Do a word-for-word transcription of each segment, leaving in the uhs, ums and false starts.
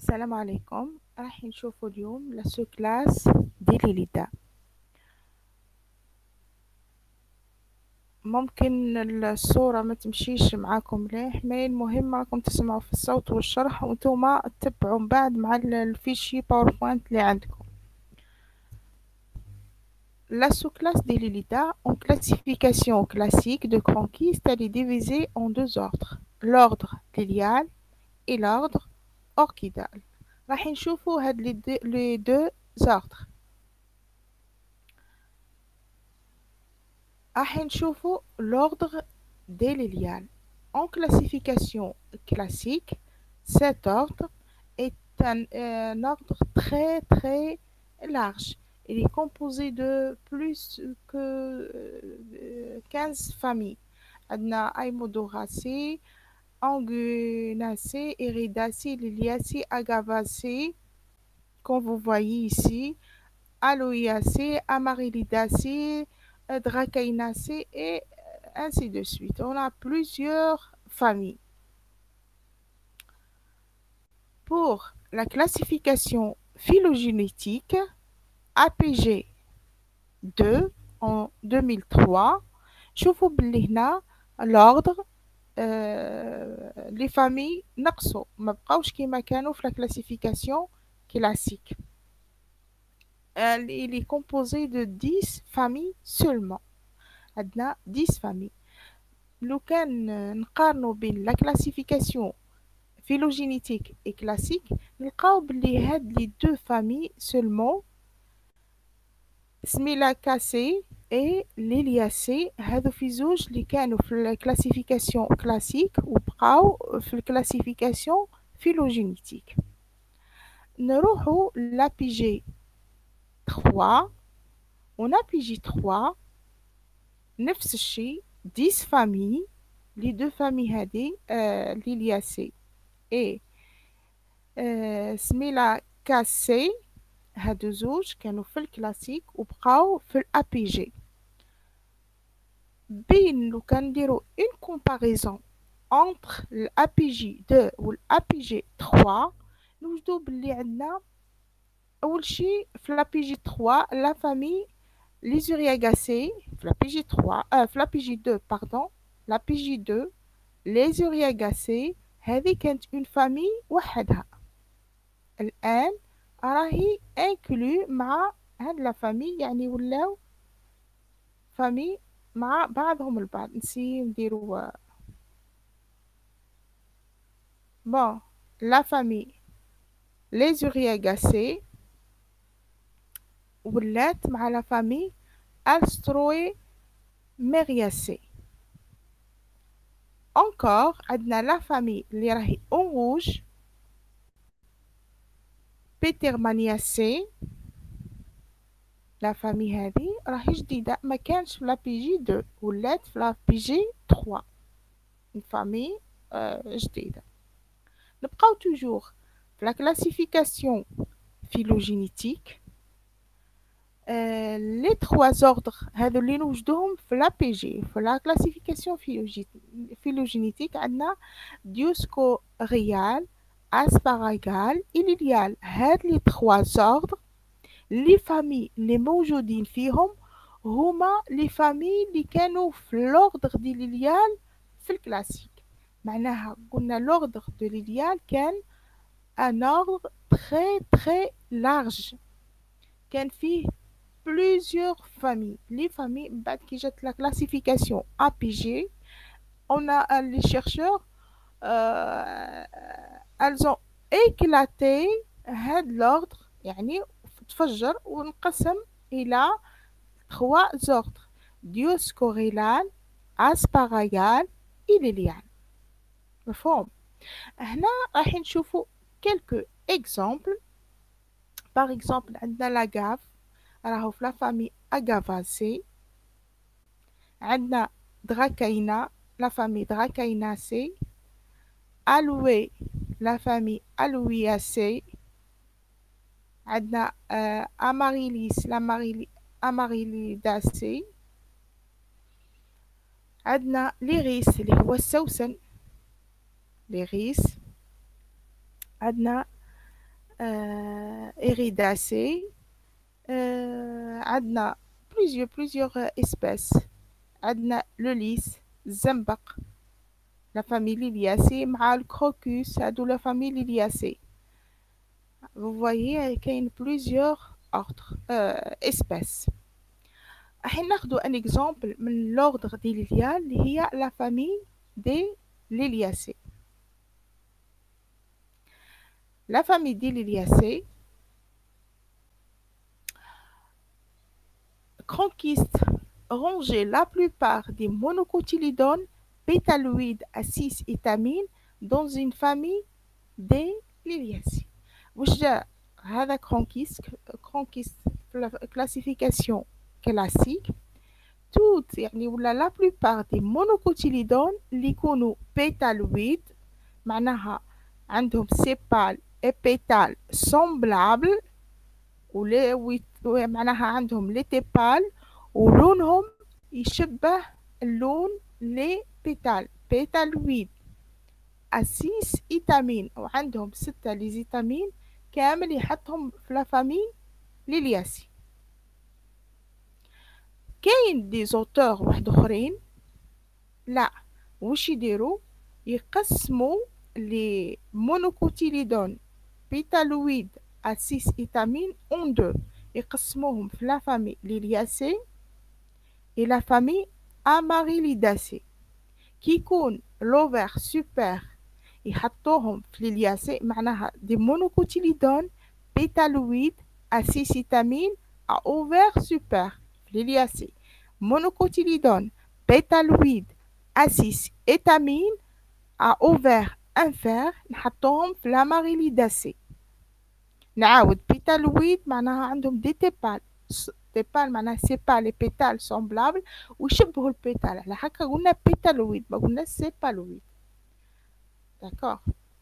السلام عليكم. راح نشوفوا اليوم لسو كلاس دي ليليدا. ممكن الصورة ما تمشيش معاكم مليح، ما المهم راكم تسمعوا في الصوت والشرح وانتوما تتبعوا من بعد مع ال- الفيشي باوربوينت اللي عندكم. La sous-classe des Lilida en classification classique de conquiste, elle est divisée en deux ordres, l'ordre lilial et l'ordre orchidal. راح نشوفوا هاد les deux les deux ordres. راح نشوفوا l'ordre des Liliales. En classification classique, cet ordre est un, un ordre très très large. Il est composé de plus que euh, quinze familles. عندنا Aimodoracées, Angunacées, Iridacées, Liliacées, Agavacées, comme vous voyez ici, Aloiacées, Amaryllidacées, euh, Dracainacées et ainsi de suite. On a plusieurs familles. Pour la classification phylogénétique, A P G deux en deux mille trois, شوفوا باللي هنا l'ordre euh, les familles نقصوا ما بقاوش كيما كانوا في la classification classique. Elle- il est composé de dix familles seulement. عندنا dix familles. لو كان نقارنوا بين la classification phylogénétique et classique نلقاو بلي هاد لي دو familles seulement Smilacacées et Liliacées هادو في زوج اللي كانوا في la classification classique وبقاو في la classification phylogénétique. نروحوا ل A P G trois. On A P G trois نفس الشيء dix familles. Les deux familles هادي euh, Liliacées et euh, Smilacacées هادو زوج كانوا في الكلاسيك وبقاو في ال A P G. بين لو كان نديرو une comparaison entre ال A P G deux و ال A P G trois نوجدو بلي عندنا أول شي في ال A P G trois la famille les Uriagacées في ال A P G trois euh, في ال A P G deux pardon ال A P G deux les Uriagacées هذه كانت une famille وحدها. الآن راهي inclus مع هاد لا famille يعني ولاو famille مع بعضهم البعض. نسي نديرو bon la famille les Uriagacées ولات مع la famille Alstroemeriaceae. encore عندنا la famille اللي راهي en rouge Petermaniaceae. لا فامي هذه راهي جديدة ما كانش في لا بي جي deux ولات في لا بي جي trois. une famille euh, جديدة. نبقاو توجور في لا كلاسيفيكاسيون phylogénétique. euh, les trois ordres هذو اللي نوجدوهم في لا بي جي في لا كلاسيفيكاسيون phylogénétique عندنا Dioscorial, Asparagal et Lilial. هاد لي trois ordres لي فامي اللي موجودين فيهم هما لي فامي اللي كانوا في لوردر دي ليليال في الكلاسيك. معناها قلنا لوردر دو ليليال كان ان اوردر تري تري لارج، كان فيه بليزيور فامي. لي فامي من بعد كي جات لا كلاسيفيكاسيون ا بي جي on a les chercheurs euh, elles ont éclaté هاد l'ordre يعني تفجر ونقسم إلى trois ordres Dioscorylal, Asparagal et Lilial. مفهوم؟ هنا راح نشوفوا quelques exemples. par exemple عندنا l'agave راهو في la famille Agavaceae. عندنا Dracaena la famille Dracaenaceae. Aloe la famille Aloiaceae. عندنا آه أماريليس الأماريلي أماريليداسي. عندنا ليريس اللي هو السوسن ليريس. عندنا euh, Iridacées. Euh, عندنا plusieurs plusieurs euh, espèces. عندنا le lys, الزنبق, la famille Liliacée مع الكروكus هادو la famille Liliacée. Vous voyez qu'il y a plusieurs ordres euh, espèces. راح ناخدو un exemple من l'ordre des Lilia اللي هي la famille des Liliacées. La famille des Liliacées conquiste ranger la plupart des monocotylédones pétaloïdes à six étamines dans une famille des Liliacées. واش جا هذا كونكيست كونكيست classification classique toutes يعني ولا la plupart des monocotylédones اللي يكونوا pétaloïdes معناها عندهم سيبال et pétales semblables ولا ويت معناها عندهم لي تيبال ولونهم يشبه اللون لي بيتال بيتالويد أسيس إيتامين وعندهم ستة ليزيتامين كامل يحطهم في لافامي ليلياسي. كاين دي زوتور واحد اخرين لا واش يديروا يقسموا لي مونوكوتيليدون بيتالويد أسيس إيتامين اون دو يقسموهم في لا فامي ليلياسي et la famille Amaryllidaceae كي يكون لوفر سوبر يحطوهم في ليلياسي معناها دي مونوكوتيليدون بيتالويد أسيسيتامين à ovaire super في ليلياسي مونوكوتيليدون بيتالويد أسيس étamine à ovaire infère نحطوهم في l'Amaryllidaceae. نعاود بيتالويد معناها عندهم دي تيبال تيبال معناها سيبال لي بيتال سومبلابل ويشبهوا البيتال على هكا قلنا بيتالويد ما قلنا سيبالويد. داكوغ.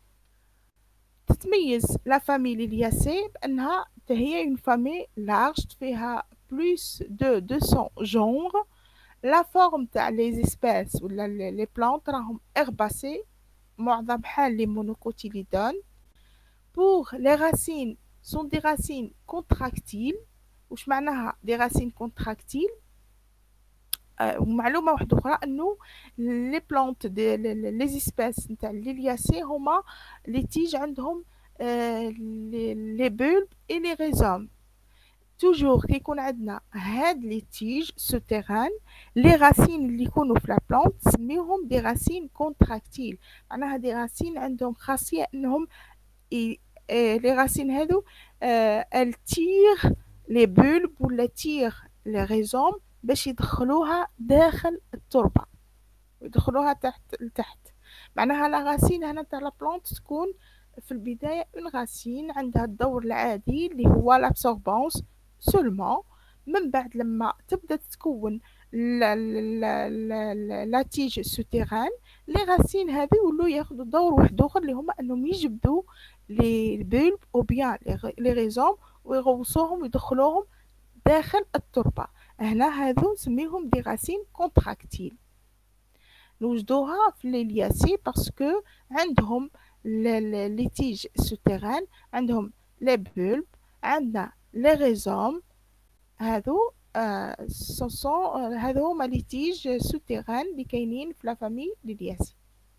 تتميز لا فامي ليلياسي بانها هي اون فامي لارج فيها بلوس دو مئتين جونغ. لا فورم تاع لي زيسبيس ولا لي بلانت راهم اغباسي معظم بحال لي مونوكوتيليدون. pour les racines sont des racines contractiles. وش معناها دي راسين كونتراكتيل؟ آه ومعلومه واحده اخرى انه لي بلانت دي لي زيسبيس نتاع الليلياسي هما لي تيج عندهم آه لي بولب اي لي ريزوم. توجور كيكون عندنا هاد لي تيج سوتيران لي راسين اللي يكونوا في لا بلانت سميوهم دي راسين كونتراكتيل معناها دي راسين عندهم خاصيه انهم لي راسين هادو ال تير لي بولب ولا تير لي ريزوم باش يدخلوها داخل التربه ويدخلوها تحت لتحت. معناها لا غاسين هنا تاع لا بلانت تكون في البدايه اون غاسين عندها الدور العادي اللي هو لابسوربونس سولمون. من بعد لما تبدا تتكون لا لا لا لا تيج سوتيران لي غاسين هذه يولوا ياخذوا دور واحد اخر اللي هما انهم يجبدوا لي بولب او بيان لي ريزوم ويغوصوهم ويدخلوهم داخل التربة. هنا هذو نسميهم دي غاسين كونتراكتيل. نوجدوها في ليلياسي باسكو عندهم لي تيج سوتيران عندهم لي بولب عندنا لي ريزوم هذو آه سوسون هذو هما لي تيج سوتيران اللي كاينين في لا فامي ليلياسي.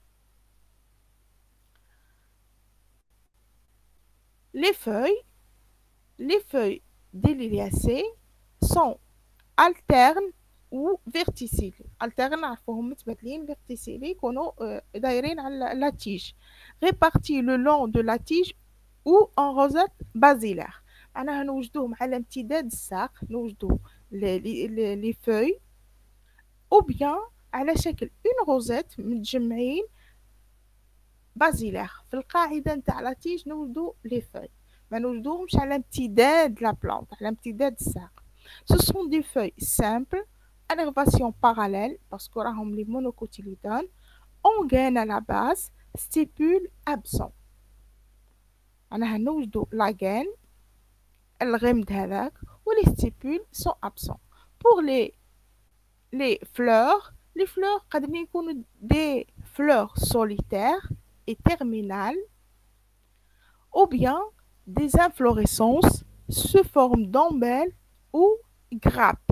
Les feuilles, les feuilles des liliacées sont alternes ou verticilles. Alternes نعرفوهم متبادلين verticilles يكونوا دايرين على la tige répartis le long de la tige ou en rosette basilaire. معناها نوجدوهم على امتداد الساق نوجدو les feuilles ou bien على شكل une rosette متجمعين بازيلير. في القاعدة نتاع لا تيج نوجدو لي فوي ما نوجدوهمش على امتداد لا بلانت على امتداد الساق. ce sont des feuilles simples à nervation parallèle باسكو راهم لي مونوكوتيليدون en gaine à la base stipule absent. معناها نوجدو لا gaine الغمد هذاك و لي stipule sont absents. pour les les fleurs les fleurs قادرين يكونوا des fleurs solitaires et terminales ou bien des inflorescences sous forme d'ombelles ou grappes.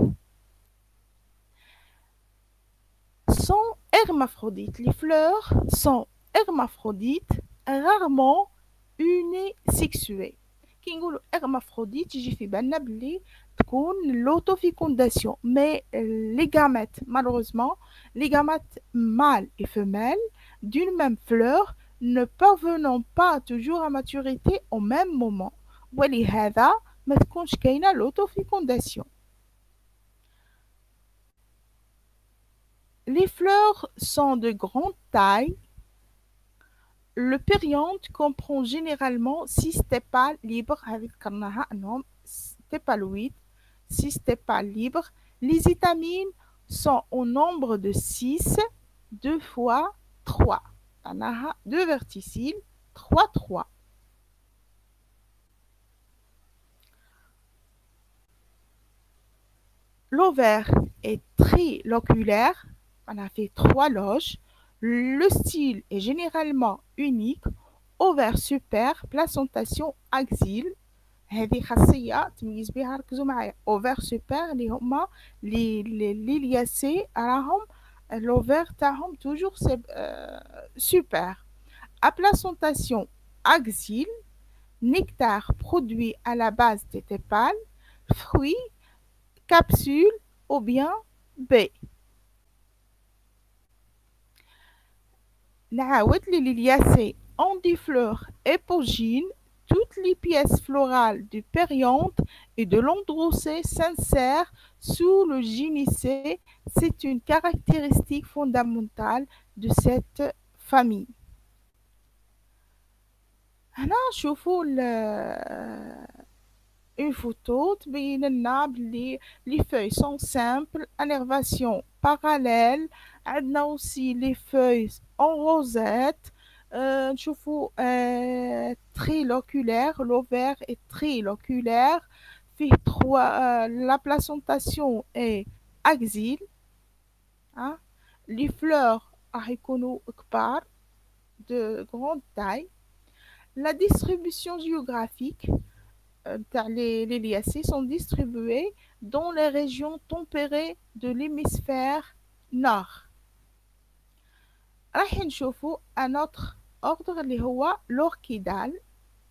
Sont hermaphrodites. Les fleurs sont hermaphrodites, rarement unisexuées. كي نقولوا hermaphrodite يجي في بالنا بلي تكون l'autofécondation. Mais les gamètes, malheureusement, les gamètes mâles et femelles d'une même fleur ne parvenant pas toujours à maturité au même moment. ولهذا ما تكونش كاينة l'autofécondation. Les fleurs sont de grande taille. Le périanthe comprend généralement six stépales libres avec un stépaloïde, six stépales libres. Les étamines sont au nombre de six, deux fois trois. deux verticilles, trois, trois. L'ovaire est triloculaire. On a fait trois loges. Le style est généralement unique. Ovaire super, placentation axile. هذه خاصية تميز بها ركزوا معايا. Ovaire super اللي هما لي ليلياسي راهم l'ovaire تاعهم toujours c'est euh, super. À placentation axile, nectar produit à la base des tépales, fruits, capsule ou bien baie. نعاود les liliacées ont des fleurs épogynes. Toutes les pièces florales du périanthe et de l'androcée s'insèrent sous le gynicée. C'est une caractéristique fondamentale de cette famille. هنا نشوفوا une photo تبين لنا بلي les feuilles sont simples, innervation parallèle. عندنا aussi les feuilles en rosette. Euh, نشوفوا euh, triloculaire, l'ovaire est triloculaire. فيه trois, euh, la placentation est axile. hein. Les fleurs راح يكونوا كبار de grande taille. La distribution géographique euh, les, les liacées sont distribuées dans les régions tempérées de l'hémisphère nord. راح نشوفوا un autre ordre اللي هو l'orchidal.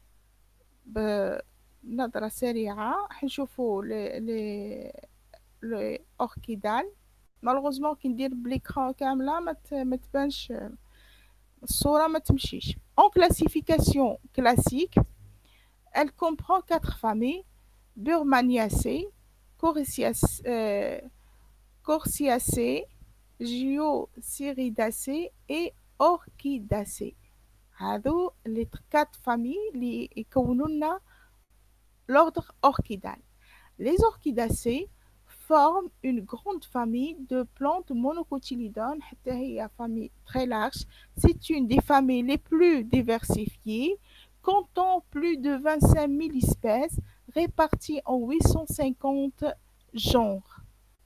بنظرة سريعة راح نشوفوا les les les orchidal. malheureusement كي ندير بليكران كاملة ما ما تبانش الصورة ما تمشيش. En classification classique, elle comprend quatre familles: Burmaniaceae, euh, Corsiaceae, Geocyridaceae et Orchidaceae. هذو les quatre familles اللي يكونوا لنا l'ordre orchidal. Les orchidacées forment une grande famille de plantes monocotylédones. حتى هي famille très large. C'est une des familles les plus diversifiées, comptant plus de vingt-cinq mille espèces réparties en huit cent cinquante genres.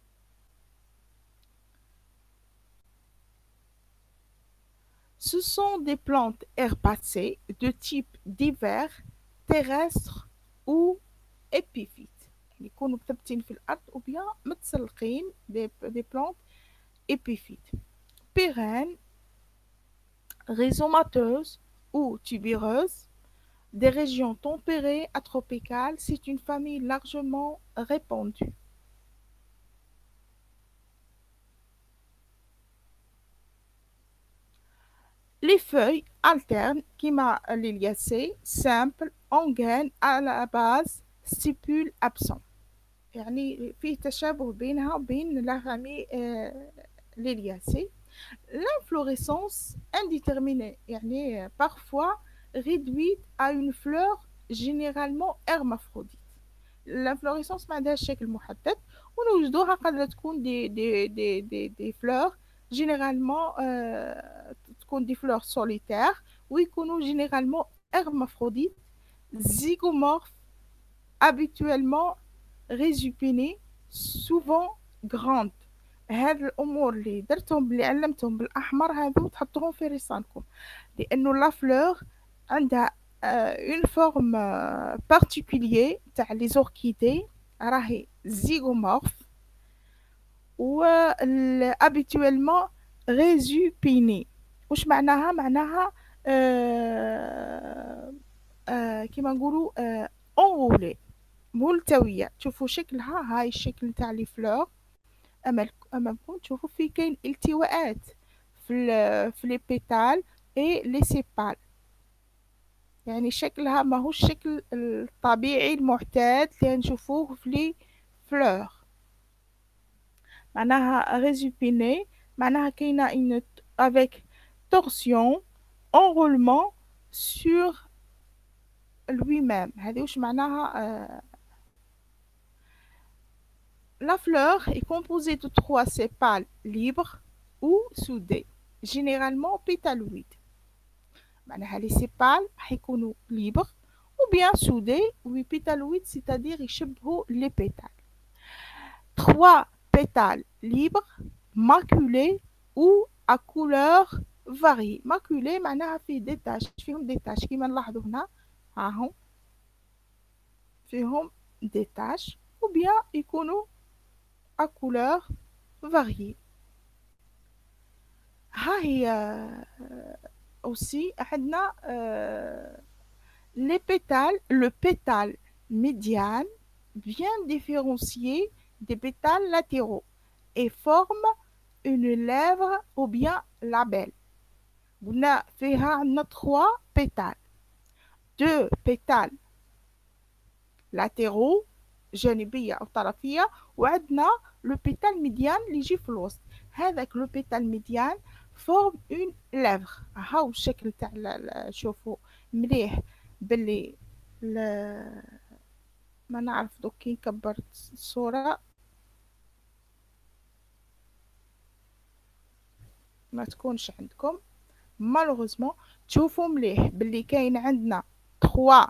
Ce sont des plantes herbacées de type divers, terrestres ou épiphytes. يكونوا مثبتين في الأرض أو bien متسلقين des, des plantes épiphytes. Pérennes, rhizomateuses ou tubéreuses, des régions tempérées à tropicales, c'est une famille largement répandue. Les feuilles alternes, كيما ليلياسي, simples, en gaine à la base, stipules absents. يعني فيه تشابه بينها وبين la famille euh, ليلياسي. L'inflorescence indéterminée, يعني parfois réduite à une fleur généralement hermaphrodite. L'inflorescence ما عندهاش شكل محدد ونوجدوها قد تكون دي دي دي دي, دي fleurs généralement euh, تكون des fleurs solitaires ويكونوا généralement hermaphrodites, zygomorphes, habituellement résupinées, souvent grandes. هاد الامور اللي درتهم اللي علمتهم بالاحمر هذو تحطوهم في رسالكم لانه لا فلور عندها euh, une forme euh, particulière تاع les orchidées راهي zygomorphe و ال- habituellement résupinée. واش معناها معناها آه آه كيما نقولوا آه enroulée ملتوية. تشوفوا شكلها، هاي الشكل تاع لي فلور أمامك- امامكم. تشوفوا في كاين التواءات في ال- في لي بيتال اي لي سيبال. يعني شكلها ماهوش الشكل الطبيعي المعتاد اللي نشوفوه في لي فلور. معناها ريزوبيني، معناها كاينة une avec torsion enroulement sur lui-même. هذه واش معناها آه، La fleur est composée de trois sépales libres ou soudés, généralement pétaloïdes. معناها les sépales حيكونوا libres ou bien soudés ou pétaloïdes, c'est-à-dire يشبهوا les pétales. Trois pétales libres, maculés ou à couleur variée. Maculés معناها فيه des taches، فيهم des taches كما نلاحظوا هنا، هاهم فيهم des taches ou bien يكونوا à couleur variée. ها هي aussi عندنا euh, les pétales. Le pétale médiane vient différencier des pétales latéraux et forme une lèvre ou bien labelle. قلنا فيها عندنا trois pétales. Deux pétales latéraux جانبية أو طرفية، وعندنا لو بيتال ميديان اللي يجي في الوسط. هذاك لو بيتال ميديان فورم اون لافغ. هاو الشكل تاع شوفوا مليح باللي ل- ما نعرف دوك كي كبرت الصورة ما تكونش عندكم مالوغوزمون. تشوفوا مليح باللي كاين عندنا تخوا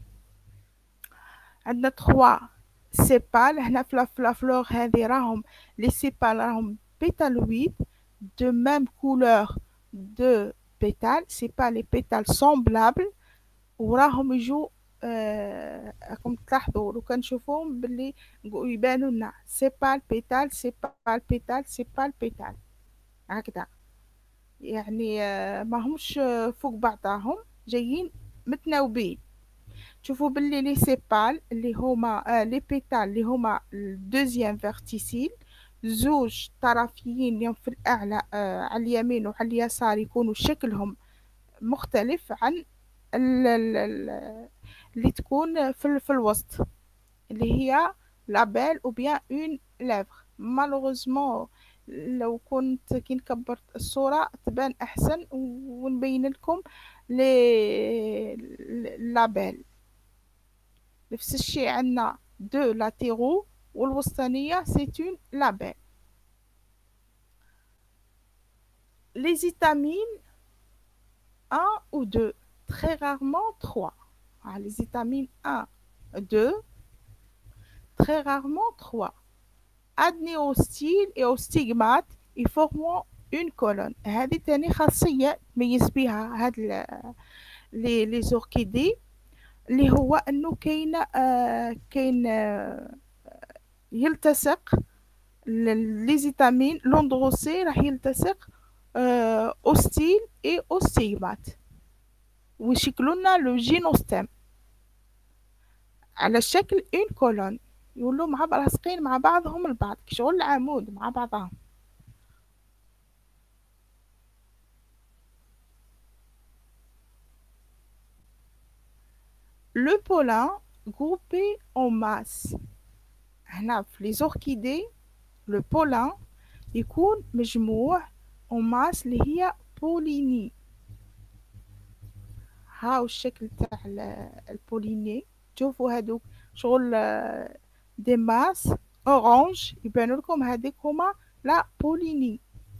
عندنا تخوا سيبال هنا في لا في لا فلور هذه، راهم لي سيبال راهم pétaloïdes de même couleur de pétales. c'est pas les pétales semblables وراهم يجوا آه، راكم تلاحظوا لو كان نشوفوهم باللي نقو- يبانوا لنا سيبال بيتال سيبال بيتال سيبال بيتال هكذا. يعني آه، ما همش آه، فوق بعضهم، جايين متناوبين. تشوفوا باللي لي سيبال اللي هما آه لي بيتال اللي هما الدوزيام فيرتيسيل، زوج طرفيين اليوم في الأعلى آه على اليمين وعلى اليسار يكونوا شكلهم مختلف عن ال- ال- ال- اللي تكون في, ال- في الوسط اللي هي لابيل او بيان اون لافغ. مالوغوزمون لو كنت كي كبرت الصورة تبان أحسن ونبين لكم لي لابيل. نفس الشيء عندنا دو لاتيرو والوسطانية سي اون لابيل. Les étamines un ou deux, très rarement trois. Ah, les étamines un, deux, très rarement trois. Adnés au style et au stigmate et formant une colonne. هذه تاني خاصية تميز بها هاد ال- les les orchidées اللي هو انه كاين آه كاين آه يلتصق لي زيتامين لوندروسي راح يلتصق آه au style et au stigmate ويشكلوا لنا لو جينوستيم على شكل اون كولون. يقولوا مع بعض لاصقين مع بعضهم البعض كشغل العمود مع بعضهم. Le pollen groupé en masse. هنا في les orchidées le pollen يكون مجموع en masse اللي هي بوليني. هاو الشكل تاع ال- البوليني. شوفوا هادوك شغل دي ماس اورانج يبانوا لكم، هذيك هما لا بوليني.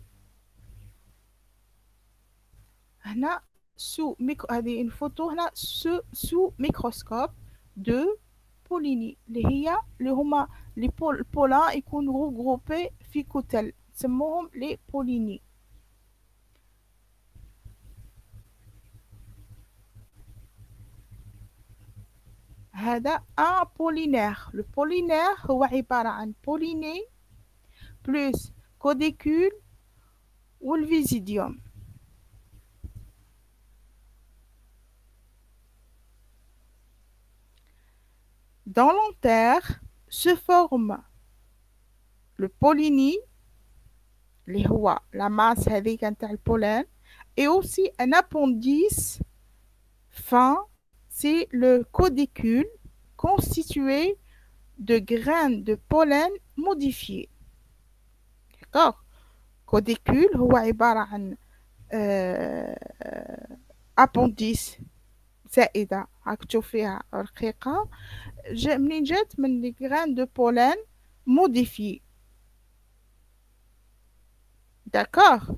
هنا سو ميكرو، هذه الفوتو هنا سو سو ميكروسكوب دو بوليني اللي هي اللي هما لي بول البولان يكونوا غروبي في كتل نسموهم لي بوليني. هذا ان بولينير. لو بولينير هو عبارة عن بوليني بلس كوديكول والفيزيديوم. Dans l'antère se forme le pollinie اللي هو la masse هذيك نتاع البولين et aussi un appendice fin, c'est le codicule constitué de graines de pollen modifiées. D'accord. codicule هو عبارة عن آه appendice زائدة راك تشوفيها رقيقة جا منين جات من لي graines de pollen modifiées. D'accord.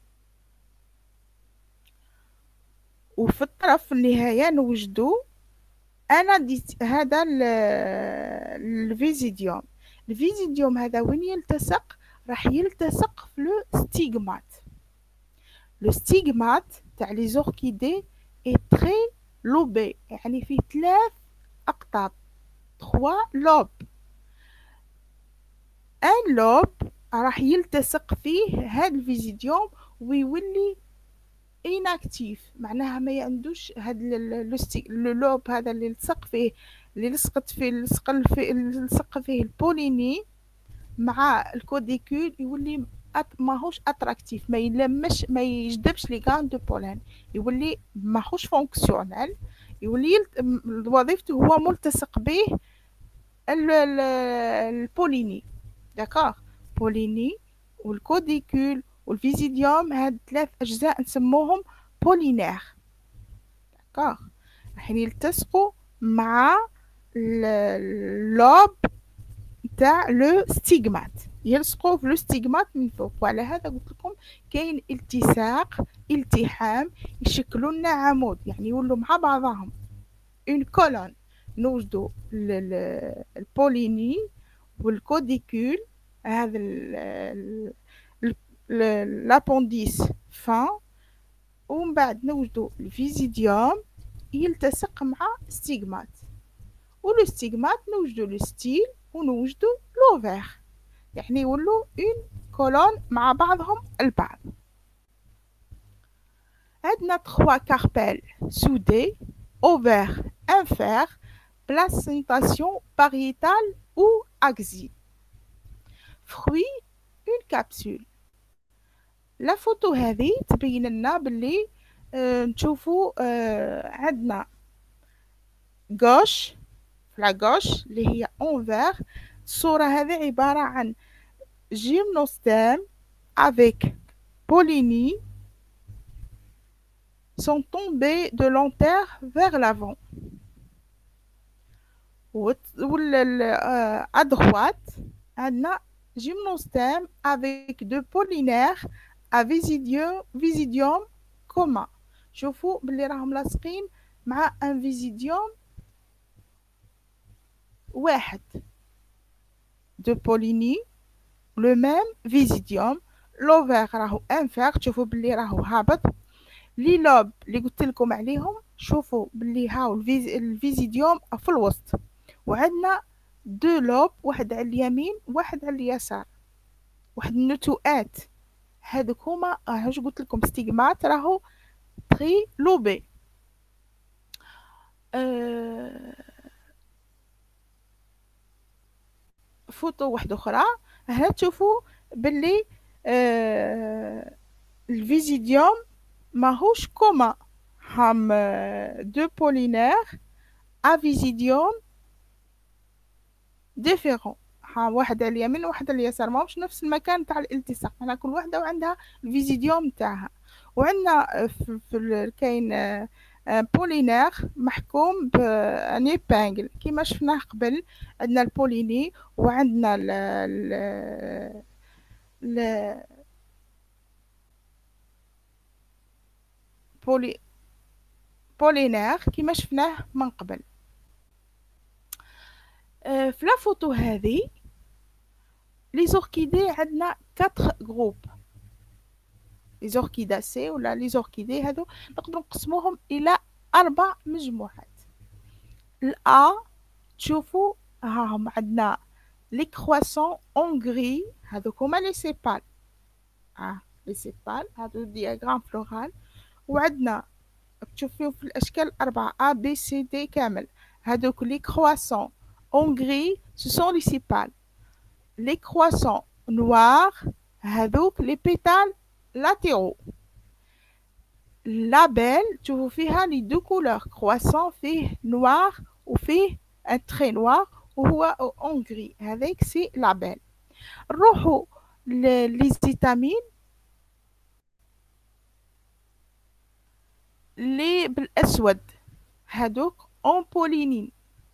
وفي الطرف النهاية نوجدو أنا ديت هذا الفيزيديوم. الفيزيديوم هذا وين يلتصق؟ راح يلتصق في لو ستيغمات. لو ستيغمات تاع لي زوركيدي اي تري لوبي، يعني فيه ثلاث أقطاب، تخوا لوب. ان لوب راح يلتصق فيه هذا الفيزيديوم ويولي inactif، معناها ما عندوش هاد لو لوب هذا اللي لصق فيه اللي لصقت فيه لصق فيه لصق فيه البوليني مع الكوديكول يولي ماهوش اتراكتيف، ما يلمش ما يجذبش لي غان دو بولين، يولي ماهوش فونكسيونيل، يولي وظيفته هو ملتصق به البوليني. داكوغ. بوليني والكوديكول والفيزيديوم هاد ثلاث أجزاء نسموهم بولينير. داكوغ. راح يلتصقوا مع اللوب تاع لو ستيغمات، يلصقوا في لو ستيغمات من فوق، وعلى هذا قلت لكم كاين التصاق التحام يشكلوا لنا عمود، يعني يولوا مع بعضهم اون كولون. نوجدوا البوليني والكوديكول هذا لابونديس فان، ومن بعد نوجدو الفيزيديوم يلتصق مع ستيغمات، ولو ستيغمات نوجدو لو ستيل ونوجدو لوفير، يعني يولو اون كولون مع بعضهم البعض. عندنا تخوا كاربيل سودي اوفير انفير بلاسينتاسيون باريتال او اكزي. fruit une capsule. لا فوتو هذه تبين لنا باللي آه نشوفوا آه عندنا غوش في لا غوش اللي هي اونفير. الصورة هذه عبارة عن جيمنوستيم avec pollinie sont tombés de l'antère vers l'avant. à droite عندنا gymnosperme avec deux pollinaires à visidium, visidium commun. شوفوا باللي راهم لاصقين مع ان فيزيديوم واحد دو بوليني لو ميم فيزيديوم. لوفير راهو انفير، تشوفوا باللي راهو هابط. لي لوب اللي قلت لكم عليهم شوفوا باللي هاو الفيزيديوم في الوسط، وعندنا دو لوب، واحد على اليمين واحد على اليسار، واحد النتوءات. هذوك هما هاش قلت لكم ستيغمات راهو تري لوبي. أه... فوتو واحدة أخرى هنا تشوفوا باللي أه... الفيزيديوم ماهوش كوما، هم دو بولينير ا فيزيديوم ديفيرون، ها واحد على اليمين وواحد على اليسار، ماهمش نفس المكان تاع الالتصاق، هنا كل وحده وعندها الفيزيديوم تاعها. وعندنا في, في كاين بولينير محكوم بان ايبانغل كيما شفناه قبل. عندنا البوليني وعندنا ال ال ال بولي بولينير كيما شفناه من قبل. في لا فوتو هذه لي زوركيدي عندنا أربعة جروب. لي زوركيداسي ولا لي زوركيدي هادو نقدروا نقسموهم الى اربع مجموعات. الأ تشوفوا ها هم عندنا لي كرواسون هونغري، هذوك هما لي سيبال. اه لي سيبال هادو دياغرام فلورال. وعندنا تشوفيهم في الاشكال اربعه ا بي سي دي كامل. هادوك لي كرواسون هونغري سو سون لي سيبال. لي كرواسون نوار هذوك لي بيتال لاتيرو. لابيل تشوفوا فيها لي دو كولور، كرواسون فيه نوار وفيه ان تري نوار وهو اونغري، هذاك سي لابيل. نروحوا لي زيتامين لي بالاسود، هادوك اون بولينين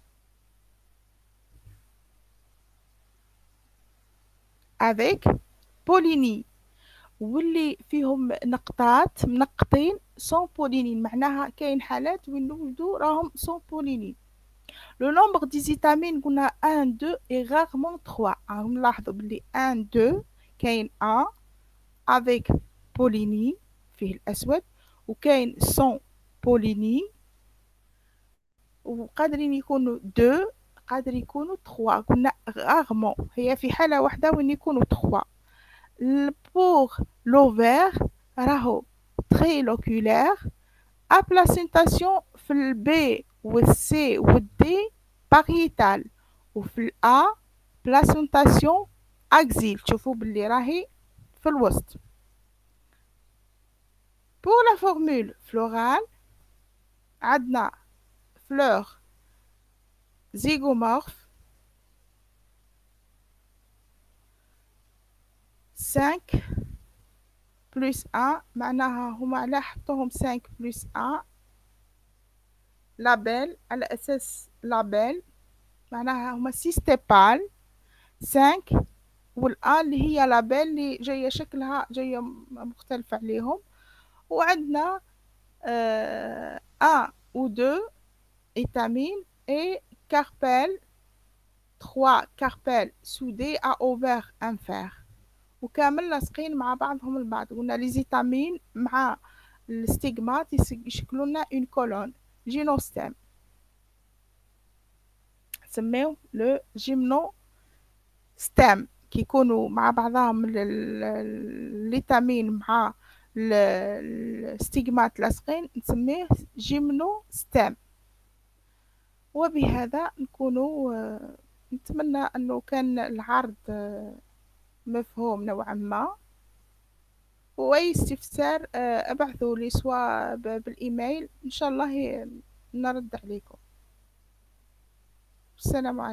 افيك بوليني. واللي فيهم نقطات منقطين سون بولينين، معناها كاين حالات وين نوجدوا راهم سون بولينين. لو نومبر دي زيتامين قلنا واحد اثنين اي غارمون ثلاثة. راهم نلاحظوا بلي واحد اثنين كاين ان افيك بوليني فيه الاسود، وكاين سون بوليني، وقادرين يكونوا دو، قادر يكونوا ثلاثة. قلنا غارمون هي في حالة واحدة وين يكونوا ثلاثة. بوغ لوفير راهو تري لوكولير ا بلاسينتاسيون في البي والسي والدي باغيتال، وفي الأ بلاسينتاسيون أكزيل. تشوفوا باللي راهي في الوسط. بور لا فورمول فلورال عندنا فلور زيغومورف خمسة بلس واحد، معناها هما على حطوهم خمسة بلس واحد لابيل، على أساس لابيل معناها هما سيستيبال خمسة، والآ اللي هي لابيل اللي جاية شكلها جاية مختلف عليهم. وعندنا آه واحد و اثنين étamines et carpel ثلاثة carpel soudés à ovaire infère، وكامل لاصقين مع بعضهم البعض. قلنا لي زيتامين مع الستيغمات يشكلوا لنا اون كولون جينوستيم، سميو لو جيمنو ستام. كيكونوا مع بعضهم الليتامين مع الستيغمات لاصقين نسميه جيمنو ستام. وبهذا نكونوا نتمنى انه كان العرض مفهوم نوعا ما. واي استفسار ابعثوا لي سواء بالايميل ان شاء الله نرد عليكم. السلام عليكم.